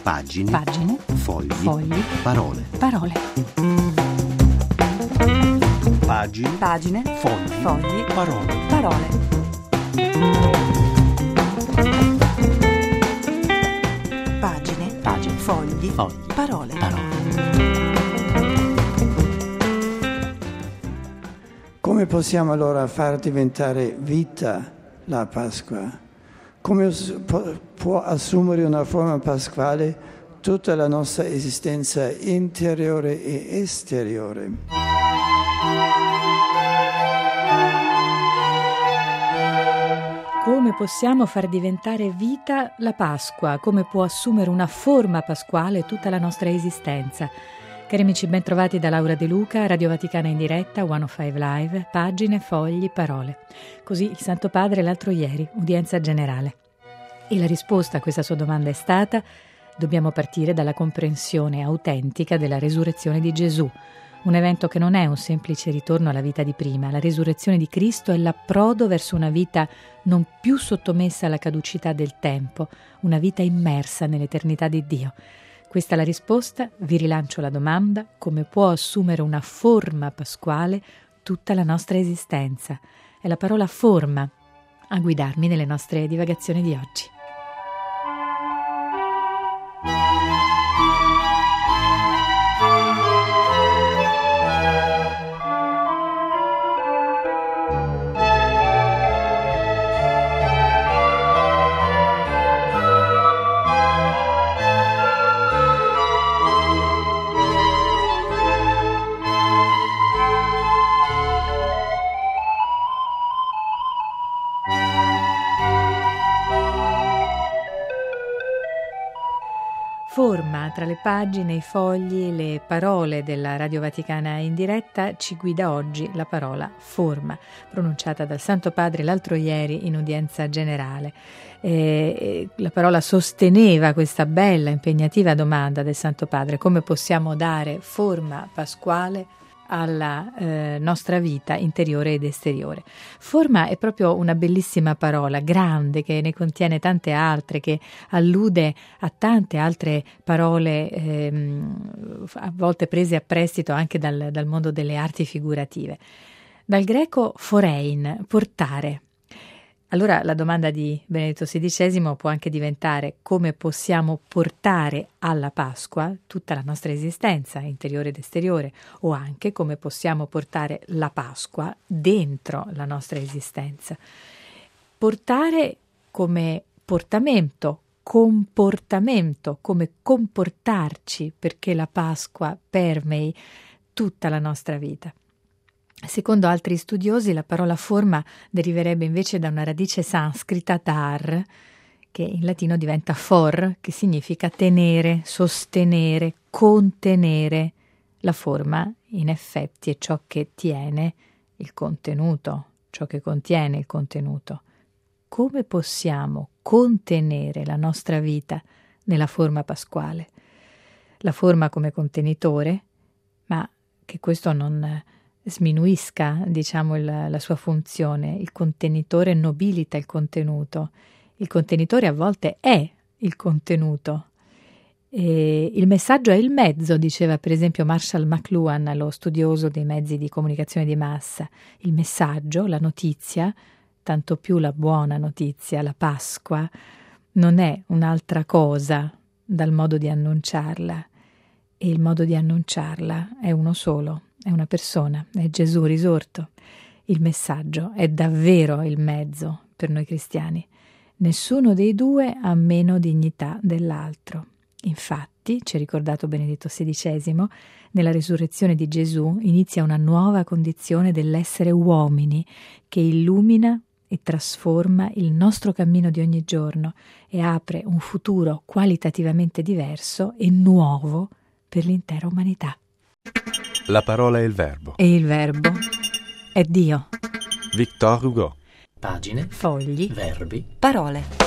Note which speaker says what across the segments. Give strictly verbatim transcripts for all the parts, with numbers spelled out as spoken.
Speaker 1: Pagine.
Speaker 2: Pagine.
Speaker 1: Fogli.
Speaker 2: Fogli.
Speaker 1: Parole.
Speaker 2: Parole.
Speaker 1: Pagine.
Speaker 2: Pagine.
Speaker 1: Fogli.
Speaker 2: Fogli.
Speaker 1: Parole.
Speaker 2: Parole. Pagine.
Speaker 1: Pagine.
Speaker 2: Fogli.
Speaker 1: Fogli.
Speaker 2: Parole.
Speaker 1: Parole.
Speaker 3: Come possiamo allora far diventare vita la Pasqua? Come può assumere una forma pasquale tutta la nostra esistenza interiore e esteriore?
Speaker 4: Come possiamo far diventare vita la Pasqua? Come può assumere una forma pasquale tutta la nostra esistenza? Cari amici, ben trovati da Laura De Luca, Radio Vaticana in diretta, centocinque Live, Pagine, Fogli, Parole. Così il Santo Padre l'altro ieri, udienza generale. E la risposta a questa sua domanda è stata: dobbiamo partire dalla comprensione autentica della resurrezione di Gesù. Un evento che non è un semplice ritorno alla vita di prima. La resurrezione di Cristo è l'approdo verso una vita non più sottomessa alla caducità del tempo, una vita immersa nell'eternità di Dio. Questa è la risposta. Vi rilancio la domanda: come può assumere una forma pasquale tutta la nostra esistenza? È la parola forma a guidarmi nelle nostre divagazioni di oggi. Forma, tra le pagine, i fogli, le parole della Radio Vaticana in diretta, ci guida oggi la parola forma, pronunciata dal Santo Padre l'altro ieri in udienza generale. E la parola sosteneva questa bella, impegnativa domanda del Santo Padre: come possiamo dare forma pasquale alla eh, nostra vita interiore ed esteriore. Forma è proprio una bellissima parola, grande, che ne contiene tante altre, che allude a tante altre parole ehm, a volte prese a prestito anche dal, dal mondo delle arti figurative. Dal greco forein, portare. Allora la domanda di Benedetto sedicesimo può anche diventare: come possiamo portare alla Pasqua tutta la nostra esistenza, interiore ed esteriore, o anche come possiamo portare la Pasqua dentro la nostra esistenza. Portare come portamento, comportamento, come comportarci perché la Pasqua permei tutta la nostra vita. Secondo altri studiosi, la parola forma deriverebbe invece da una radice sanscrita dar, che in latino diventa for, che significa tenere, sostenere, contenere. La forma, in effetti, è ciò che tiene il contenuto, ciò che contiene il contenuto. Come possiamo contenere la nostra vita nella forma pasquale? La forma come contenitore, ma che questo non sminuisca, diciamo, il, la sua funzione. Il contenitore nobilita il contenuto. Il contenitore a volte è il contenuto. E il messaggio è il mezzo, diceva per esempio Marshall McLuhan, lo studioso dei mezzi di comunicazione di massa. Il messaggio, la notizia, tanto più la buona notizia, la Pasqua, non è un'altra cosa dal modo di annunciarla. E il modo di annunciarla è uno solo. È una persona, è Gesù risorto. Il messaggio è davvero il mezzo per noi cristiani. Nessuno dei due ha meno dignità dell'altro. Infatti, ci ha ricordato Benedetto sedicesimo, nella risurrezione di Gesù inizia una nuova condizione dell'essere uomini che illumina e trasforma il nostro cammino di ogni giorno e apre un futuro qualitativamente diverso e nuovo per l'intera umanità.
Speaker 5: La parola è il verbo.
Speaker 4: E il verbo è Dio.
Speaker 5: Victor Hugo.
Speaker 1: Pagine.
Speaker 4: Fogli.
Speaker 1: Verbi.
Speaker 2: Parole.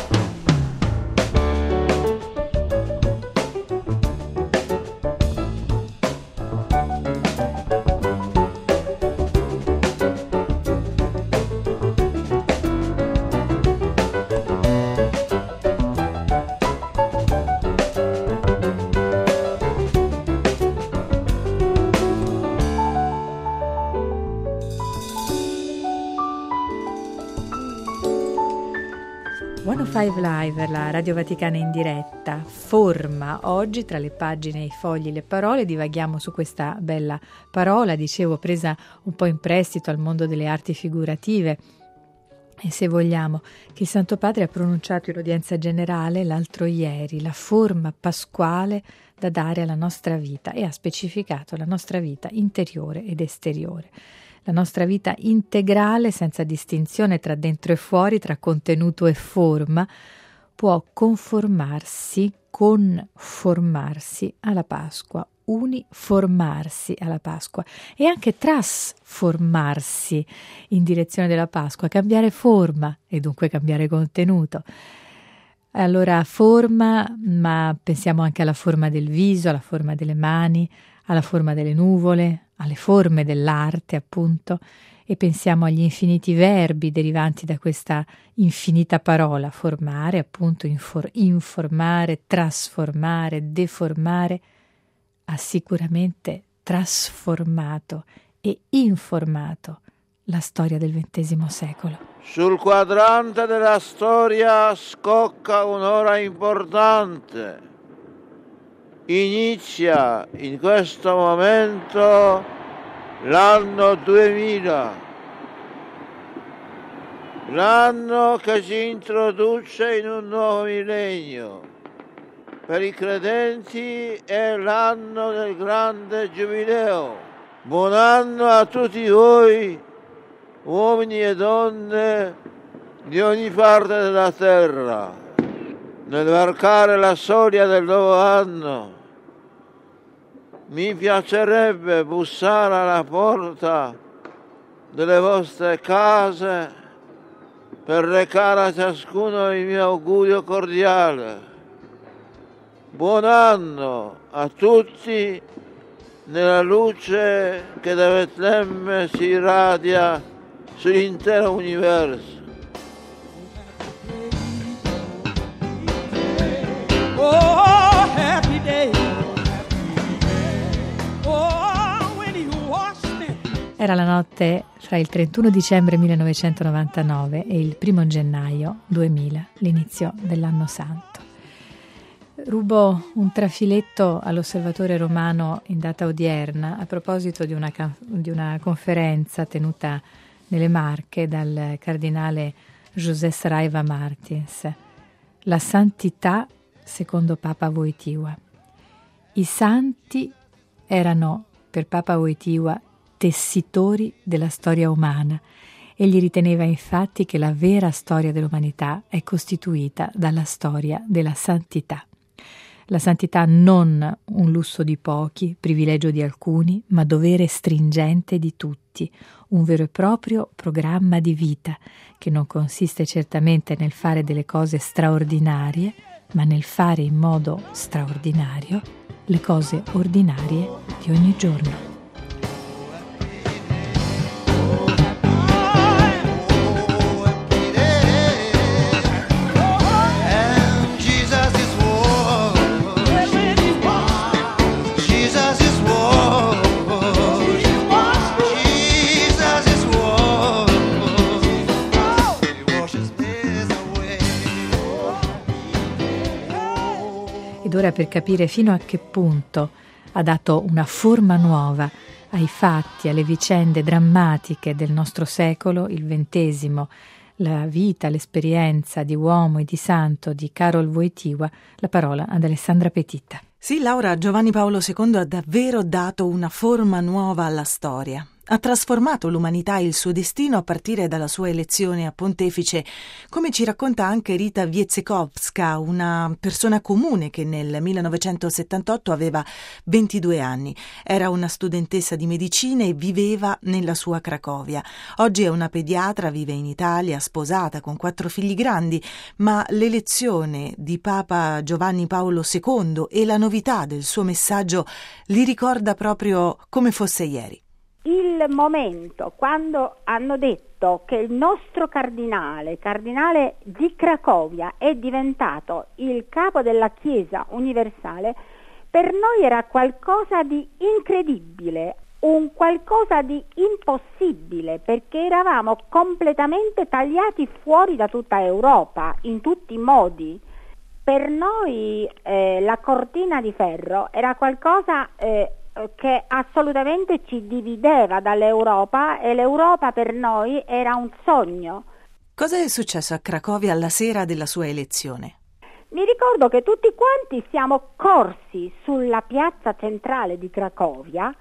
Speaker 4: centocinque Live, la Radio Vaticana in diretta, forma. Oggi tra le pagine, i fogli, le parole divaghiamo su questa bella parola, dicevo, presa un po' in prestito al mondo delle arti figurative. E se vogliamo, che il Santo Padre ha pronunciato in udienza generale l'altro ieri, la forma pasquale da dare alla nostra vita, e ha specificato la nostra vita interiore ed esteriore. La nostra vita integrale, senza distinzione tra dentro e fuori, tra contenuto e forma, può conformarsi, conformarsi alla Pasqua, uniformarsi alla Pasqua e anche trasformarsi in direzione della Pasqua, cambiare forma e dunque cambiare contenuto. Allora forma, ma pensiamo anche alla forma del viso, alla forma delle mani, alla forma delle nuvole, alle forme dell'arte, appunto, e pensiamo agli infiniti verbi derivanti da questa infinita parola, formare, appunto, infor- informare, trasformare, deformare. Ha sicuramente trasformato e informato la storia del ventesimo secolo.
Speaker 6: Sul quadrante della storia scocca un'ora importante. Inizia in questo momento l'anno duemila, l'anno che ci introduce in un nuovo millennio. Per i credenti è l'anno del grande giubileo. Buon anno a tutti voi, uomini e donne di ogni parte della terra. Nel varcare la soglia del nuovo anno, mi piacerebbe bussare alla porta delle vostre case per recare a ciascuno il mio augurio cordiale. Buon anno a tutti nella luce che da Betlemme si irradia sull'intero universo.
Speaker 7: Oh, happy day. Oh, when you wash me.
Speaker 4: Era la notte fra il trentuno dicembre millenovecentonovantanove e il primo gennaio duemila, l'inizio dell'anno santo. Rubo un trafiletto all'Osservatore Romano in data odierna a proposito di una, di una conferenza tenuta nelle Marche dal cardinale José Saraiva Martins. La santità secondo Papa Wojtyła. I santi erano per Papa Wojtyła tessitori della storia umana. Egli riteneva infatti che la vera storia dell'umanità è costituita dalla storia della santità. La santità non un lusso di pochi, privilegio di alcuni, ma dovere stringente di tutti, un vero e proprio programma di vita che non consiste certamente nel fare delle cose straordinarie, ma nel fare in modo straordinario le cose ordinarie di ogni giorno. Ed ora, per capire fino a che punto ha dato una forma nuova ai fatti, alle vicende drammatiche del nostro secolo, il ventesimo, la vita, l'esperienza di uomo e di santo di Karol Wojtyła, la parola ad Alessandra Petitta.
Speaker 2: Sì, Laura, Giovanni Paolo secondo ha davvero dato una forma nuova alla storia. Ha trasformato l'umanità e il suo destino a partire dalla sua elezione a pontefice, come ci racconta anche Rita Wieckowska, una persona comune che nel millenovecentosettantotto aveva ventidue anni. Era una studentessa di medicina e viveva nella sua Cracovia. Oggi è una pediatra, vive in Italia, sposata con quattro figli grandi, ma l'elezione di Papa Giovanni Paolo secondo e la novità del suo messaggio li ricorda proprio come fosse ieri.
Speaker 8: Il momento quando hanno detto che il nostro cardinale, cardinale di Cracovia, è diventato il capo della Chiesa universale, per noi era qualcosa di incredibile. un qualcosa di impossibile, perché eravamo completamente tagliati fuori da tutta Europa, in tutti i modi. Per noi eh, la cortina di ferro era qualcosa eh, che assolutamente ci divideva dall'Europa, e l'Europa per noi era un sogno.
Speaker 2: Cosa è successo a Cracovia alla sera della sua elezione?
Speaker 8: Mi ricordo che tutti quanti siamo corsi sulla piazza centrale di Cracovia,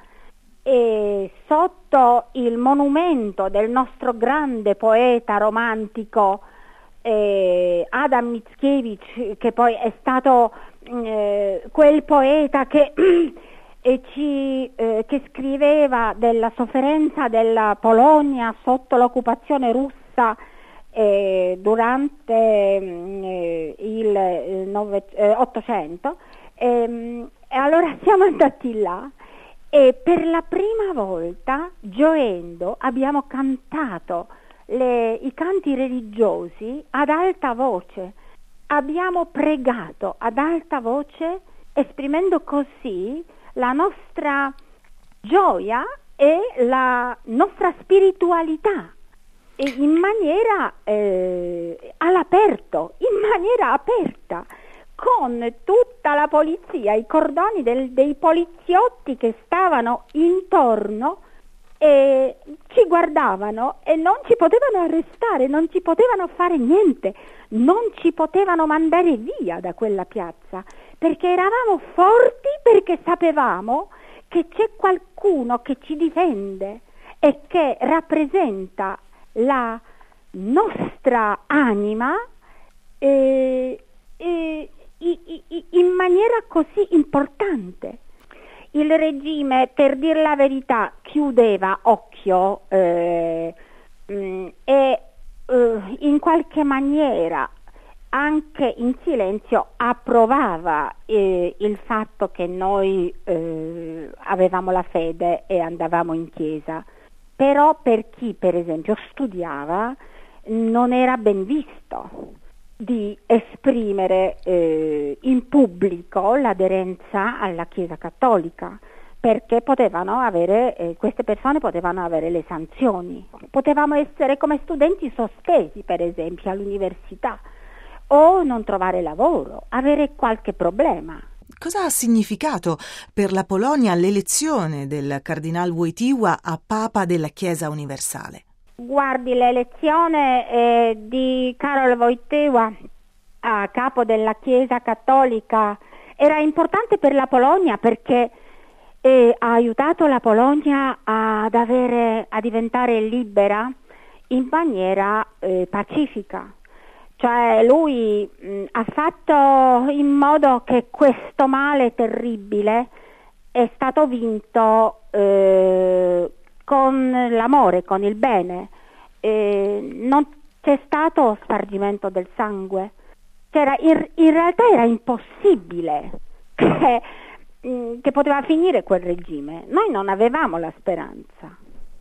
Speaker 8: e sotto il monumento del nostro grande poeta romantico eh, Adam Mickiewicz, che poi è stato eh, quel poeta che, eh, ci, eh, che scriveva della sofferenza della Polonia sotto l'occupazione russa eh, durante eh, il eh, nove, eh, Ottocento. E, e allora siamo andati là, e per la prima volta, gioendo, abbiamo cantato le, i canti religiosi ad alta voce. Abbiamo pregato ad alta voce, esprimendo così la nostra gioia e la nostra spiritualità, e in maniera eh, all'aperto, in maniera aperta, con tutta la polizia, i cordoni del, dei poliziotti che stavano intorno e ci guardavano e non ci potevano arrestare, non ci potevano fare niente, non ci potevano mandare via da quella piazza, perché eravamo forti, perché sapevamo che c'è qualcuno che ci difende e che rappresenta la nostra anima e, e in maniera così importante. Il regime, per dir la verità, chiudeva occhio eh, mh, e eh, in qualche maniera, anche in silenzio, approvava eh, il fatto che noi eh, avevamo la fede e andavamo in chiesa. Però per chi, per esempio, studiava, non era ben visto di esprimere eh, in pubblico l'aderenza alla Chiesa Cattolica, perché potevano avere, eh, queste persone potevano avere le sanzioni. Potevamo essere come studenti sospesi, per esempio, all'università, o non trovare lavoro, avere qualche problema.
Speaker 2: Cosa ha significato per la Polonia l'elezione del cardinal Wojtyła a Papa della Chiesa Universale?
Speaker 8: Guardi, l'elezione eh, di Karol Wojtyła a capo della Chiesa Cattolica era importante per la Polonia, perché eh, ha aiutato la Polonia ad avere, a diventare libera in maniera eh, pacifica. Cioè lui mh, ha fatto in modo che questo male terribile è stato vinto eh, con l'amore, con il bene. Eh, non c'è stato spargimento del sangue. C'era, in, in realtà era impossibile che, mh, che poteva finire quel regime. Noi non avevamo la speranza.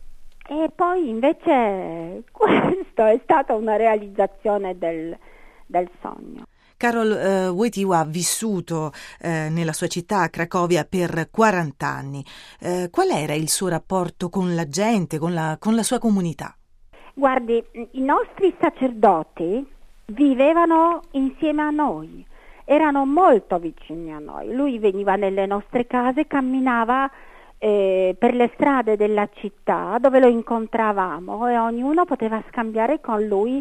Speaker 8: E poi invece questo è stata una realizzazione del, del sogno.
Speaker 2: Karol eh, Wojtyła ha vissuto eh, nella sua città, a Cracovia, per quaranta anni. Eh, qual era il suo rapporto con la gente, con la, con la sua comunità?
Speaker 8: Guardi, i nostri sacerdoti vivevano insieme a noi, erano molto vicini a noi. Lui veniva nelle nostre case, camminava Eh, per le strade della città dove lo incontravamo, e ognuno poteva scambiare con lui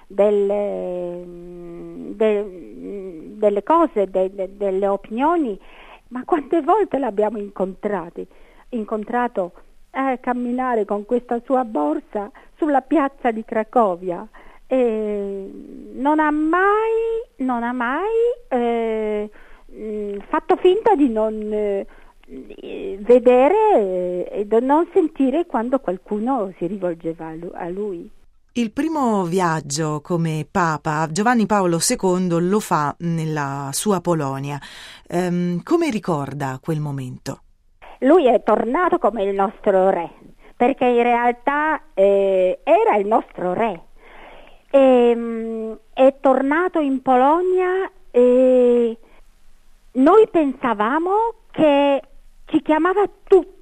Speaker 8: delle, de, delle cose, de, de, delle opinioni. Ma quante volte l'abbiamo incontrato, incontrato a camminare con questa sua borsa sulla piazza di Cracovia, e non ha mai, non ha mai eh, fatto finta di non eh, vedere e non sentire quando qualcuno si rivolgeva a lui.
Speaker 2: Il primo viaggio come Papa, Giovanni Paolo secondo lo fa nella sua Polonia. Ehm, come ricorda quel momento?
Speaker 8: Lui è tornato come il nostro re, perché in realtà eh, era il nostro re. E, mh, è tornato in Polonia e noi pensavamo che ci chiamava tutti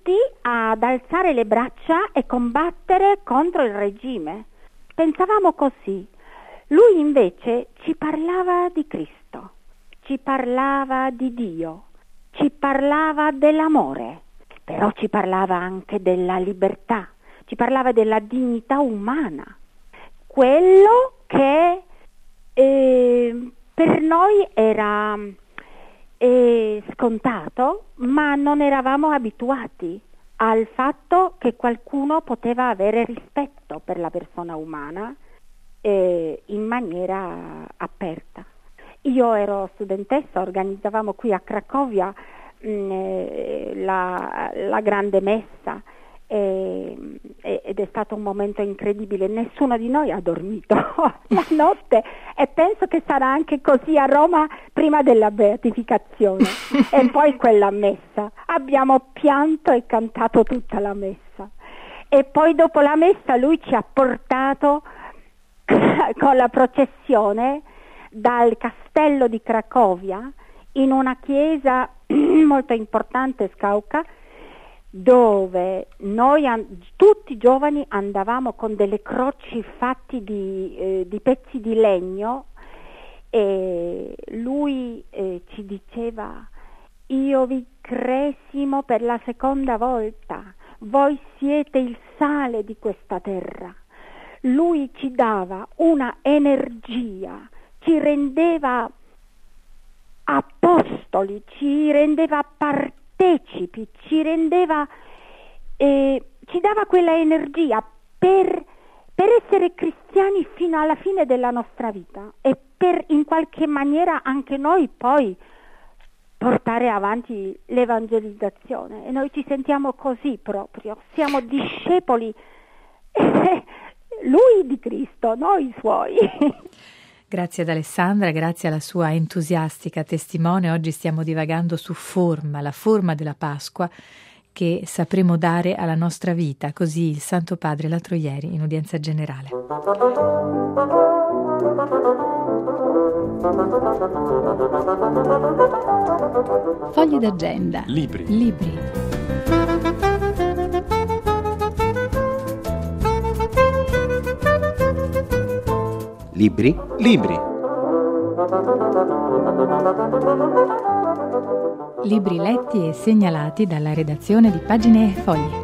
Speaker 8: tutti ad alzare le braccia e combattere contro il regime. Pensavamo così. Lui invece ci parlava di Cristo, ci parlava di Dio, ci parlava dell'amore, però ci parlava anche della libertà, ci parlava della dignità umana, quello che eh, per noi era eh, scontato, ma non eravamo abituati al fatto che qualcuno poteva avere rispetto per la persona umana eh, in maniera aperta. Io ero studentessa, organizzavamo qui a Cracovia mh, eh, la, la grande messa eh, ed è stato un momento incredibile. Nessuno di noi ha dormito la notte e penso che sarà anche così a Roma prima della beatificazione e poi quella messa. Abbiamo pianto e cantato tutta la messa e poi dopo la messa lui ci ha portato con la processione dal castello di Cracovia in una chiesa molto importante, Skałka, dove noi tutti giovani andavamo con delle croci fatti di, eh, di pezzi di legno e lui eh, ci diceva: io vi cresimo per la seconda volta, voi siete il sale di questa terra. Lui ci dava una energia, ci rendeva apostoli, ci rendeva partecipi, ci rendeva, eh, ci dava quella energia per, per essere cristiani fino alla fine della nostra vita e per in qualche maniera anche noi poi portare avanti l'evangelizzazione. E noi ci sentiamo così proprio, siamo discepoli lui di Cristo, noi i suoi.
Speaker 4: Grazie ad Alessandra, grazie alla sua entusiastica testimone. Oggi stiamo divagando su forma, la forma della Pasqua che sapremo dare alla nostra vita, così il Santo Padre l'altro ieri in udienza generale. Fogli d'agenda.
Speaker 5: Libri.
Speaker 4: Libri.
Speaker 1: Libri? Libri.
Speaker 4: Libri letti e segnalati dalla redazione di Pagine e Fogli.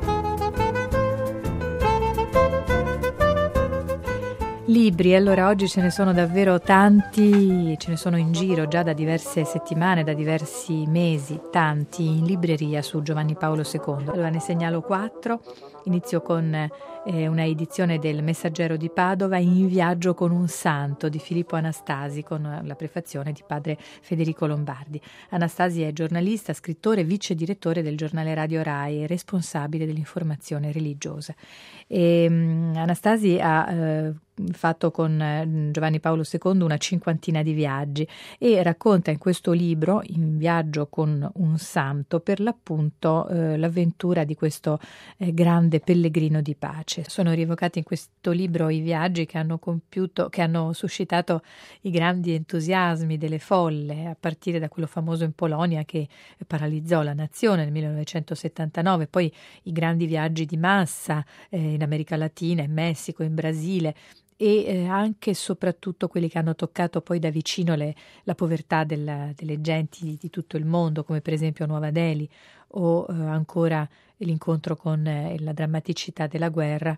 Speaker 4: Libri, allora oggi ce ne sono davvero tanti, ce ne sono in giro già da diverse settimane, da diversi mesi, tanti in libreria su Giovanni Paolo secondo. Allora ne segnalo quattro, inizio con eh, una edizione del Messaggero di Padova, In viaggio con un santo di Filippo Anastasi, con la prefazione di padre Federico Lombardi. Anastasi è giornalista, scrittore, vice direttore del giornale Radio Rai e responsabile dell'informazione religiosa. E, um, Anastasi ha eh, fatto con Giovanni Paolo secondo una cinquantina di viaggi e racconta in questo libro, In viaggio con un santo, per l'appunto eh, l'avventura di questo eh, grande pellegrino di pace. Sono rievocati in questo libro i viaggi che hanno compiuto, che hanno suscitato i grandi entusiasmi delle folle, a partire da quello famoso in Polonia che paralizzò la nazione nel millenovecentosettantanove, poi i grandi viaggi di massa eh, in America Latina, in Messico, in Brasile, e eh, anche e soprattutto quelli che hanno toccato poi da vicino le, la povertà della, delle genti di, di tutto il mondo, come per esempio Nuova Delhi, o eh, ancora l'incontro con eh, la drammaticità della guerra,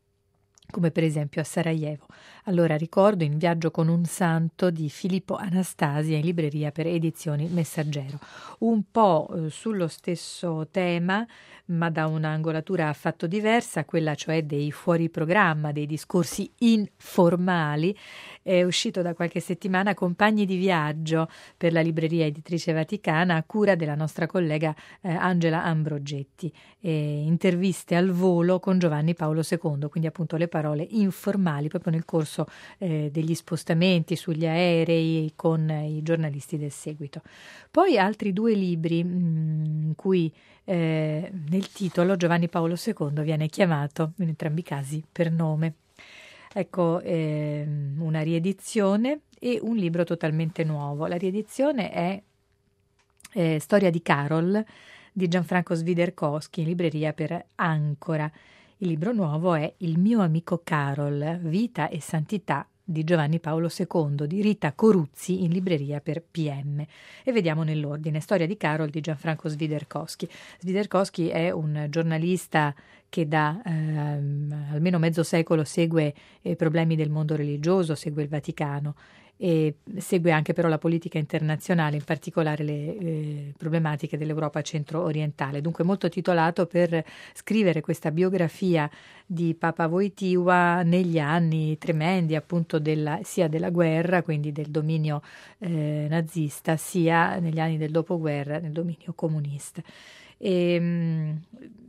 Speaker 4: come per esempio a Sarajevo. Allora ricordo In viaggio con un santo di Filippo Anastasi in libreria per Edizioni Messaggero. Un po' eh, sullo stesso tema, ma da un'angolatura affatto diversa, quella cioè dei fuori programma, dei discorsi informali, è uscito da qualche settimana Compagni di viaggio per la libreria editrice Vaticana a cura della nostra collega eh, Angela Ambrogetti. E interviste al volo con Giovanni Paolo secondo, quindi appunto le parole informali proprio nel corso eh, degli spostamenti sugli aerei con eh, i giornalisti del seguito. Poi altri due libri mh, in cui eh, nel titolo Giovanni Paolo secondo viene chiamato in entrambi i casi per nome. Ecco, eh, una riedizione e un libro totalmente nuovo. La riedizione è eh, Storia di Carol di Gianfranco Swiderkowski in libreria per Ancora. Il libro nuovo è Il mio amico Carol, Vita e Santità di Giovanni Paolo secondo, di Rita Coruzzi, in libreria per P M. E vediamo nell'ordine. Storia di Carol di Gianfranco Swiderkowski. Swiderkowski è un giornalista che da ehm, almeno mezzo secolo segue i problemi del mondo religioso, segue il Vaticano e segue anche però la politica internazionale, in particolare le eh, problematiche dell'Europa centro-orientale. Dunque molto titolato per scrivere questa biografia di Papa Wojtyła negli anni tremendi appunto della, sia della guerra, quindi del dominio eh, nazista, sia negli anni del dopoguerra del dominio comunista. E, mh,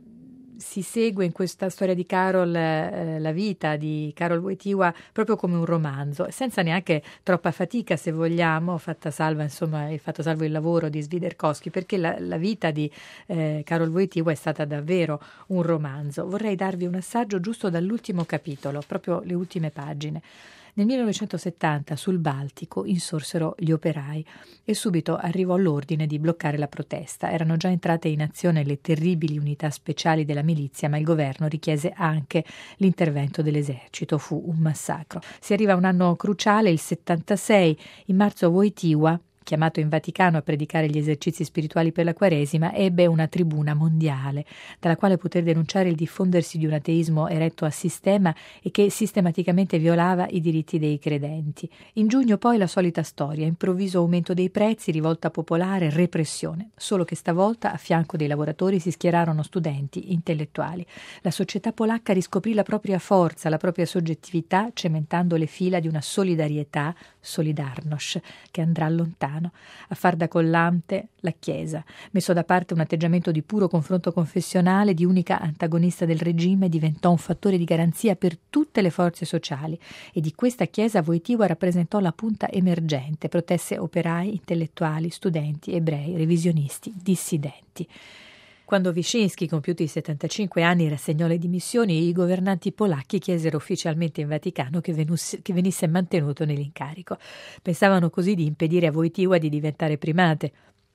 Speaker 4: si segue in questa storia di Carol eh, la vita di Karol Wojtyła proprio come un romanzo, senza neanche troppa fatica, se vogliamo, fatta salva insomma il fatto salvo il lavoro di Swiderkowski, perché la, la vita di eh, Karol Wojtyła è stata davvero un romanzo. Vorrei darvi un assaggio giusto dall'ultimo capitolo, proprio le ultime pagine. Nel millenovecentosettanta sul Baltico insorsero gli operai e subito arrivò l'ordine di bloccare la protesta. Erano già entrate in azione le terribili unità speciali della milizia, ma il governo richiese anche l'intervento dell'esercito. Fu un massacro. Si arriva a un anno cruciale, il settantasei. In marzo Wojtyła, chiamato in Vaticano a predicare gli esercizi spirituali per la Quaresima, ebbe una tribuna mondiale dalla quale poter denunciare il diffondersi di un ateismo eretto a sistema e che sistematicamente violava i diritti dei credenti. In giugno poi la solita storia, improvviso aumento dei prezzi, rivolta popolare, repressione, solo che stavolta a fianco dei lavoratori si schierarono studenti, intellettuali. La società polacca riscoprì la propria forza, la propria soggettività, cementando le fila di una solidarietà, Solidarność, che andrà lontano. A far da collante la Chiesa, messo da parte un atteggiamento di puro confronto confessionale, di unica antagonista del regime, diventò un fattore di garanzia per tutte le forze sociali, e di questa Chiesa Wojtyła rappresentò la punta emergente, protesse operai, intellettuali, studenti, ebrei, revisionisti, dissidenti. Quando Wyszynski, compiuti i settantacinque anni, rassegnò le dimissioni, i governanti polacchi chiesero ufficialmente in Vaticano che, venusse, che venisse mantenuto nell'incarico. Pensavano così di impedire a Wojtyła di diventare primate,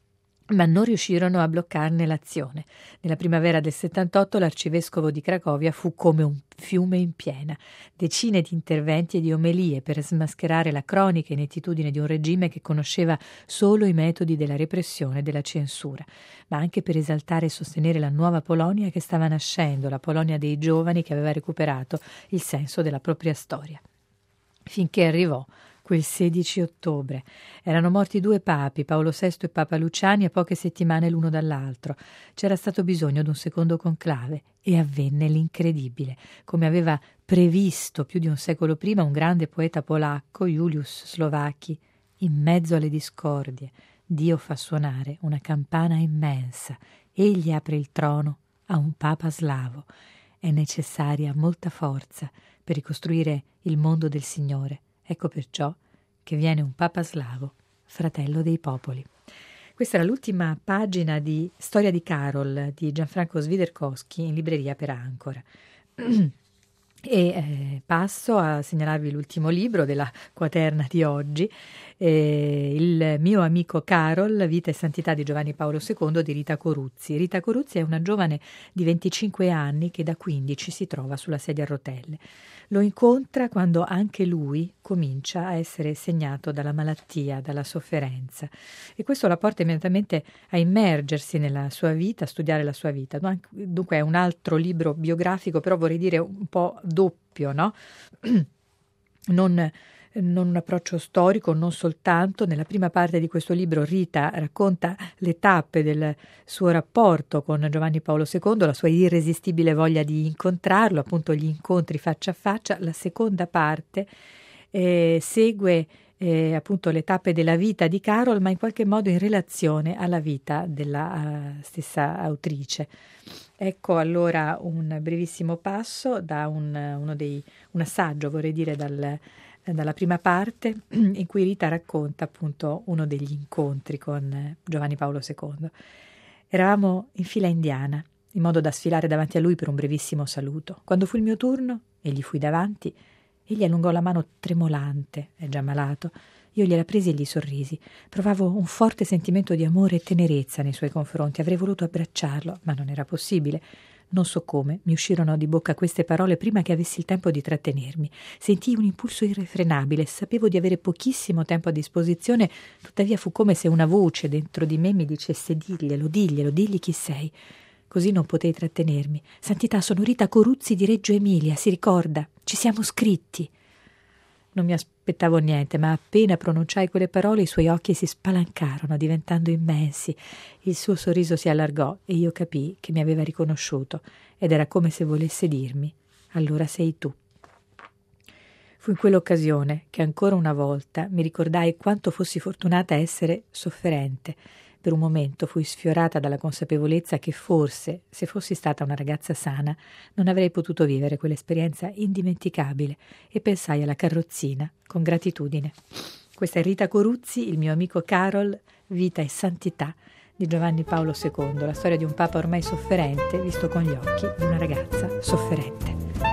Speaker 4: ma non riuscirono a bloccarne l'azione. Nella primavera del settantotto l'arcivescovo di Cracovia fu come un fiume in piena. Decine di interventi e di omelie per smascherare la cronica inettitudine di un regime che conosceva solo i metodi della repressione e della censura, ma anche per esaltare e sostenere la nuova Polonia che stava nascendo, la Polonia dei giovani che aveva recuperato il senso della propria storia. Finché arrivò quel sedici ottobre. Erano morti due papi, Paolo sesto e Papa Luciani, a poche settimane l'uno dall'altro. C'era stato bisogno di un secondo conclave e avvenne l'incredibile. Come aveva previsto più di un secolo prima un grande poeta polacco, Juliusz Slowacki, in mezzo alle discordie, Dio fa suonare una campana immensa. Egli apre il trono a un papa slavo. È necessaria molta forza per ricostruire il mondo del Signore. Ecco perciò che viene un papa slavo, fratello dei popoli. Questa era l'ultima pagina di Storia di Carol di Gianfranco Swiderkowski in libreria per Ancora. E eh, passo a segnalarvi l'ultimo libro della quaterna di oggi, eh, Il mio amico Carol, Vita e Santità di Giovanni Paolo secondo di Rita Coruzzi. Rita Coruzzi è una giovane di venticinque anni che da quindici si trova sulla sedia a rotelle. Lo incontra quando anche lui comincia a essere segnato dalla malattia, dalla sofferenza, e questo la porta immediatamente a immergersi nella sua vita, a studiare la sua vita. Dunque è un altro libro biografico, però vorrei dire un po' doppio, no? Non, non un approccio storico, non soltanto. Nella prima parte di questo libro Rita racconta le tappe del suo rapporto con Giovanni Paolo secondo, la sua irresistibile voglia di incontrarlo, appunto gli incontri faccia a faccia. La seconda parte eh, segue eh, appunto le tappe della vita di Carol, ma in qualche modo in relazione alla vita della uh, stessa autrice. Ecco allora un brevissimo passo da un, uno dei, un assaggio, vorrei dire, dal, dalla prima parte, in cui Rita racconta appunto uno degli incontri con Giovanni Paolo secondo. Eravamo in fila indiana, in modo da sfilare davanti a lui per un brevissimo saluto. Quando fu il mio turno e gli fui davanti, egli allungò la mano tremolante, è già malato. Io gliela presi e gli sorrisi. Provavo un forte sentimento di amore e tenerezza nei suoi confronti. Avrei voluto abbracciarlo, ma non era possibile. Non so come, mi uscirono di bocca queste parole prima che avessi il tempo di trattenermi. Sentii un impulso irrefrenabile, sapevo di avere pochissimo tempo a disposizione, tuttavia fu come se una voce dentro di me mi dicesse diglielo, diglielo, digli chi sei. Così non potei trattenermi. Santità, sono Rita Coruzzi di Reggio Emilia, si ricorda? Ci siamo scritti. Non mi aspettavo niente, ma appena pronunciai quelle parole i suoi occhi si spalancarono, diventando immensi. Il suo sorriso si allargò e io capii che mi aveva riconosciuto ed era come se volesse dirmi: allora sei tu. Fu in quell'occasione che ancora una volta mi ricordai quanto fossi fortunata a essere sofferente. Per un momento fui sfiorata dalla consapevolezza che forse, se fossi stata una ragazza sana, non avrei potuto vivere quell'esperienza indimenticabile e pensai alla carrozzina con gratitudine. Questa è Rita Coruzzi, il mio amico Carol, Vita e Santità di Giovanni Paolo secondo, la storia di un papa ormai sofferente visto con gli occhi di una ragazza sofferente.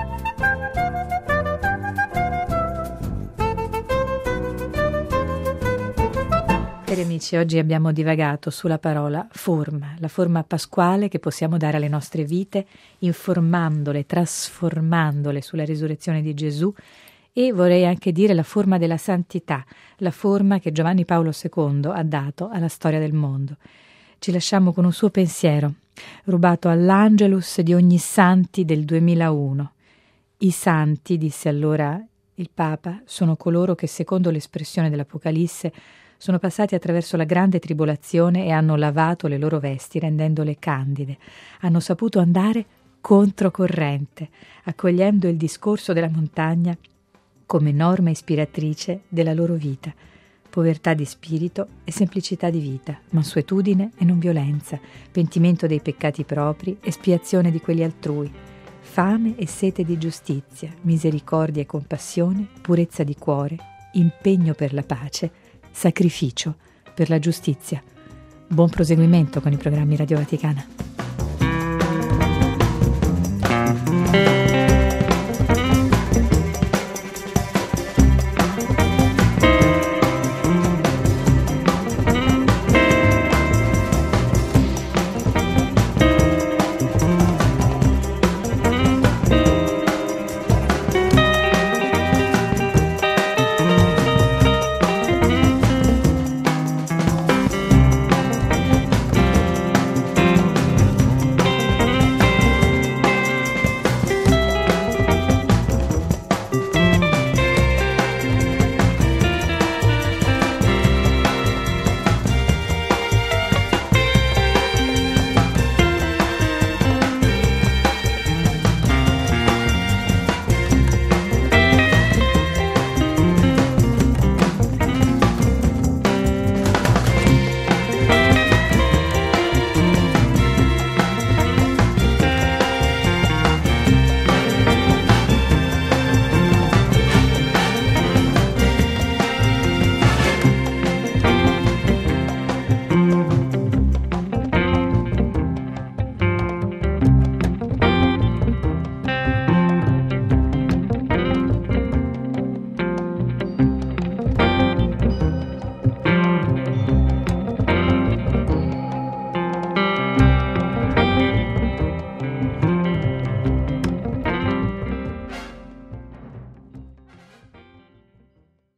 Speaker 4: Cari amici, oggi abbiamo divagato sulla parola forma, la forma pasquale che possiamo dare alle nostre vite, informandole, trasformandole sulla risurrezione di Gesù, e vorrei anche dire la forma della santità, la forma che Giovanni Paolo secondo ha dato alla storia del mondo. Ci lasciamo con un suo pensiero, rubato all'Angelus di Ognissanti del duemilauno. I santi, disse allora il Papa, sono coloro che, secondo l'espressione dell'Apocalisse, sono passati attraverso la grande tribolazione e hanno lavato le loro vesti rendendole candide. Hanno saputo andare controcorrente, accogliendo il discorso della montagna come norma ispiratrice della loro vita. Povertà di spirito e semplicità di vita, mansuetudine e non violenza, pentimento dei peccati propri, espiazione di quelli altrui, fame e sete di giustizia, misericordia e compassione, purezza di cuore, impegno per la pace, sacrificio per la giustizia. Buon proseguimento con i programmi Radio Vaticana.